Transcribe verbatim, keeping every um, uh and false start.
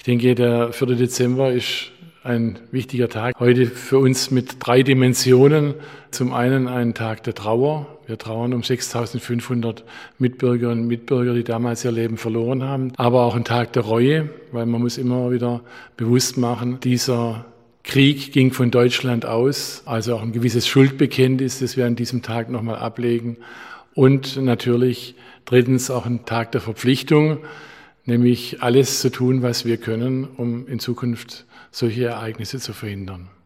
denke, der vierte Dezember ist ein wichtiger Tag. Heute für uns mit drei Dimensionen. Zum einen ein Tag der Trauer. Wir trauern um sechstausendfünfhundert Mitbürgerinnen und Mitbürger, die damals ihr Leben verloren haben. Aber auch ein Tag der Reue, weil man muss immer wieder bewusst machen, dieser Krieg ging von Deutschland aus. Also auch ein gewisses Schuldbekenntnis, das wir an diesem Tag nochmal ablegen. Und natürlich drittens auch ein Tag der Verpflichtung, nämlich alles zu tun, was wir können, um in Zukunft solche Ereignisse zu verhindern.